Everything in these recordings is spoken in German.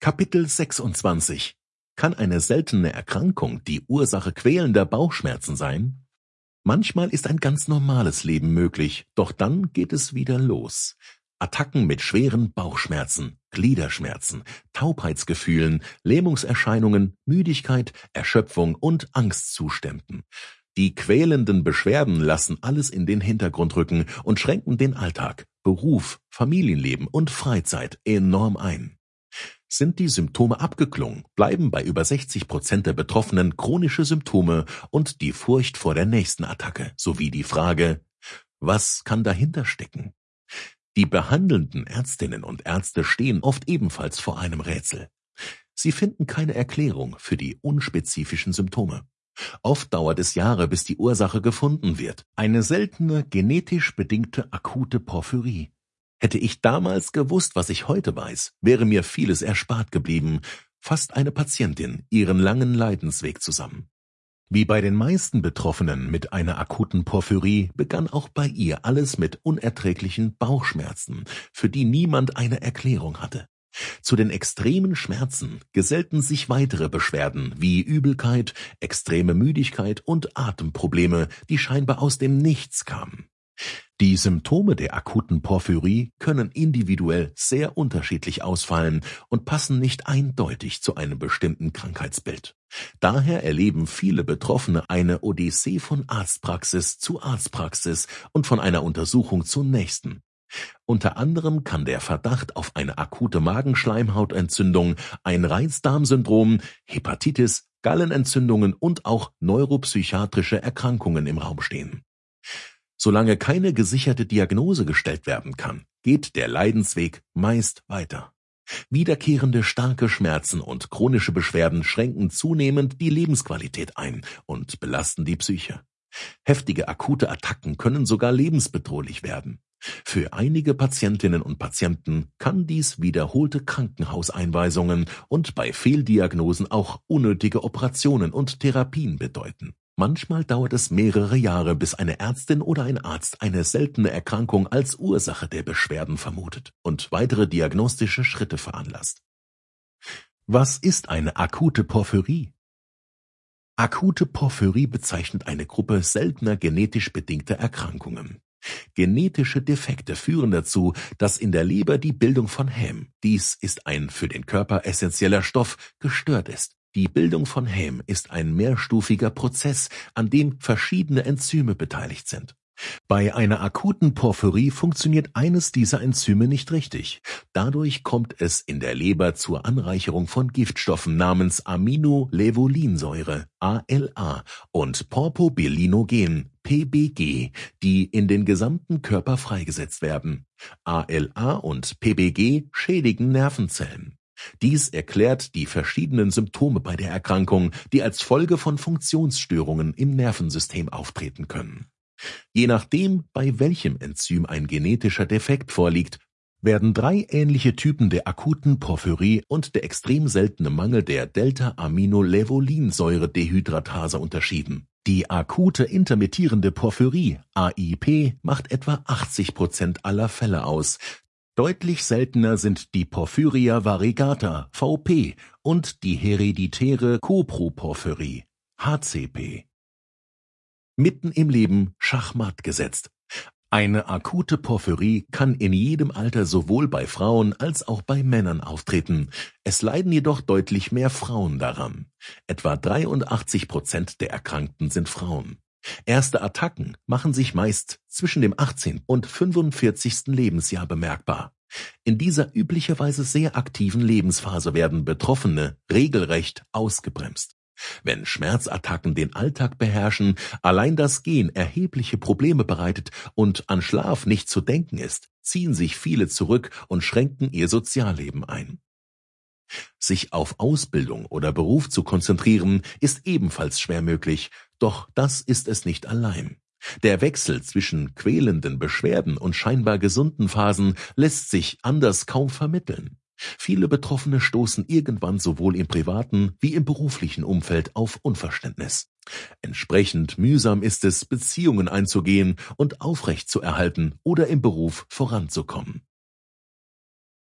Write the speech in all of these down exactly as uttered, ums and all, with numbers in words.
Kapitel sechsundzwanzig. Kann eine seltene Erkrankung die Ursache quälender Bauchschmerzen sein? Manchmal ist ein ganz normales Leben möglich, doch dann geht es wieder los. Attacken mit schweren Bauchschmerzen, Gliederschmerzen, Taubheitsgefühlen, Lähmungserscheinungen, Müdigkeit, Erschöpfung und Angstzuständen. Die quälenden Beschwerden lassen alles in den Hintergrund rücken und schränken den Alltag, Beruf, Familienleben und Freizeit enorm ein. Sind die Symptome abgeklungen, bleiben bei über sechzig Prozent der Betroffenen chronische Symptome und die Furcht vor der nächsten Attacke, sowie die Frage, was kann dahinter stecken? Die behandelnden Ärztinnen und Ärzte stehen oft ebenfalls vor einem Rätsel. Sie finden keine Erklärung für die unspezifischen Symptome. Oft dauert es Jahre, bis die Ursache gefunden wird. Eine seltene, genetisch bedingte akute Porphyrie. Hätte ich damals gewusst, was ich heute weiß, wäre mir vieles erspart geblieben, fasst eine Patientin ihren langen Leidensweg zusammen. Wie bei den meisten Betroffenen mit einer akuten Porphyrie begann auch bei ihr alles mit unerträglichen Bauchschmerzen, für die niemand eine Erklärung hatte. Zu den extremen Schmerzen gesellten sich weitere Beschwerden wie Übelkeit, extreme Müdigkeit und Atemprobleme, die scheinbar aus dem Nichts kamen. Die Symptome der akuten Porphyrie können individuell sehr unterschiedlich ausfallen und passen nicht eindeutig zu einem bestimmten Krankheitsbild. Daher erleben viele Betroffene eine Odyssee von Arztpraxis zu Arztpraxis und von einer Untersuchung zur nächsten. Unter anderem kann der Verdacht auf eine akute Magenschleimhautentzündung, ein Reizdarmsyndrom, Hepatitis, Gallenentzündungen und auch neuropsychiatrische Erkrankungen im Raum stehen. Solange keine gesicherte Diagnose gestellt werden kann, geht der Leidensweg meist weiter. Wiederkehrende starke Schmerzen und chronische Beschwerden schränken zunehmend die Lebensqualität ein und belasten die Psyche. Heftige akute Attacken können sogar lebensbedrohlich werden. Für einige Patientinnen und Patienten kann dies wiederholte Krankenhauseinweisungen und bei Fehldiagnosen auch unnötige Operationen und Therapien bedeuten. Manchmal dauert es mehrere Jahre, bis eine Ärztin oder ein Arzt eine seltene Erkrankung als Ursache der Beschwerden vermutet und weitere diagnostische Schritte veranlasst. Was ist eine akute Porphyrie? Akute Porphyrie bezeichnet eine Gruppe seltener genetisch bedingter Erkrankungen. Genetische Defekte führen dazu, dass in der Leber die Bildung von Häm, dies ist ein für den Körper essentieller Stoff, gestört ist. Die Bildung von Häm ist ein mehrstufiger Prozess, an dem verschiedene Enzyme beteiligt sind. Bei einer akuten Porphyrie funktioniert eines dieser Enzyme nicht richtig. Dadurch kommt es in der Leber zur Anreicherung von Giftstoffen namens Aminolevulinsäure A L A und Porpobilinogen P B G, die in den gesamten Körper freigesetzt werden. A L A und P B G schädigen Nervenzellen. Dies erklärt die verschiedenen Symptome bei der Erkrankung, die als Folge von Funktionsstörungen im Nervensystem auftreten können. Je nachdem, bei welchem Enzym ein genetischer Defekt vorliegt, werden drei ähnliche Typen der akuten Porphyrie und der extrem seltene Mangel der Delta-Aminolevulinsäure-Dehydratase unterschieden. Die akute intermittierende Porphyrie A I P macht etwa achtzig Prozent aller Fälle aus. Deutlich seltener sind die Porphyria variegata V P und die hereditäre Coproporphyrie H C P. Mitten im Leben Schachmatt gesetzt. Eine akute Porphyrie kann in jedem Alter sowohl bei Frauen als auch bei Männern auftreten. Es leiden jedoch deutlich mehr Frauen daran. Etwa dreiundachtzig Prozent der Erkrankten sind Frauen. Erste Attacken machen sich meist zwischen dem achtzehnten und fünfundvierzigsten Lebensjahr bemerkbar. In dieser üblicherweise sehr aktiven Lebensphase werden Betroffene regelrecht ausgebremst. Wenn Schmerzattacken den Alltag beherrschen, allein das Gehen erhebliche Probleme bereitet und an Schlaf nicht zu denken ist, ziehen sich viele zurück und schränken ihr Sozialleben ein. Sich auf Ausbildung oder Beruf zu konzentrieren, ist ebenfalls schwer möglich, doch das ist es nicht allein. Der Wechsel zwischen quälenden Beschwerden und scheinbar gesunden Phasen lässt sich anders kaum vermitteln. Viele Betroffene stoßen irgendwann sowohl im privaten wie im beruflichen Umfeld auf Unverständnis. Entsprechend mühsam ist es, Beziehungen einzugehen und aufrechtzuerhalten oder im Beruf voranzukommen.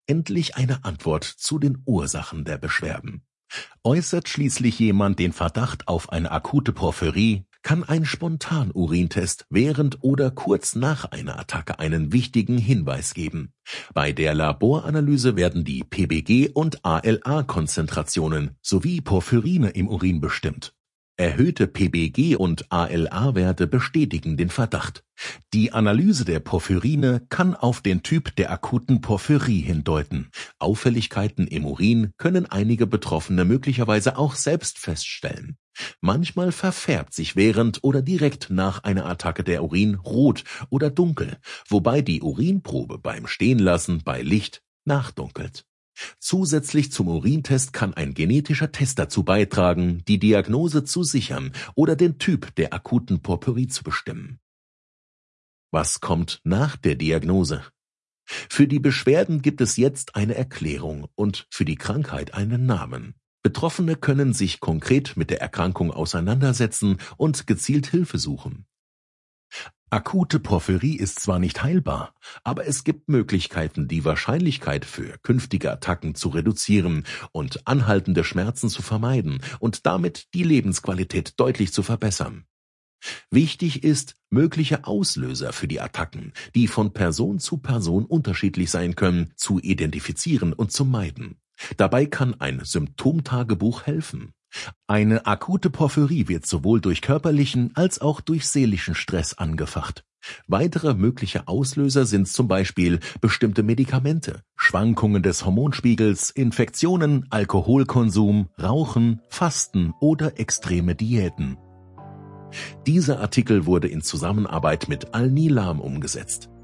endlich eine Antwort zu den Ursachen der Beschwerden. Äußert schließlich jemand den Verdacht auf eine akute Porphyrie, kann ein Spontanurintest während oder kurz nach einer Attacke einen wichtigen Hinweis geben. Bei der Laboranalyse werden die P B G- und A L A-Konzentrationen sowie Porphyrine im Urin bestimmt. Erhöhte P B G- und A L A-Werte bestätigen den Verdacht. Die Analyse der Porphyrine kann auf den Typ der akuten Porphyrie hindeuten. Auffälligkeiten im Urin können einige Betroffene möglicherweise auch selbst feststellen. Manchmal verfärbt sich während oder direkt nach einer Attacke der Urin rot oder dunkel, wobei die Urinprobe beim Stehenlassen bei Licht nachdunkelt. Zusätzlich zum Urintest kann ein genetischer Test dazu beitragen, die Diagnose zu sichern oder den Typ der akuten Porphyrie zu bestimmen. Was kommt nach der Diagnose? Für die Beschwerden gibt es jetzt eine Erklärung und für die Krankheit einen Namen. Betroffene können sich konkret mit der Erkrankung auseinandersetzen und gezielt Hilfe suchen. Akute Porphyrie ist zwar nicht heilbar, aber es gibt Möglichkeiten, die Wahrscheinlichkeit für künftige Attacken zu reduzieren und anhaltende Schmerzen zu vermeiden und damit die Lebensqualität deutlich zu verbessern. Wichtig ist, mögliche Auslöser für die Attacken, die von Person zu Person unterschiedlich sein können, zu identifizieren und zu meiden. Dabei kann ein Symptomtagebuch helfen. Eine akute Porphyrie wird sowohl durch körperlichen als auch durch seelischen Stress angefacht. Weitere mögliche Auslöser sind zum Beispiel bestimmte Medikamente, Schwankungen des Hormonspiegels, Infektionen, Alkoholkonsum, Rauchen, Fasten oder extreme Diäten. Dieser Artikel wurde in Zusammenarbeit mit Al-Nilam umgesetzt.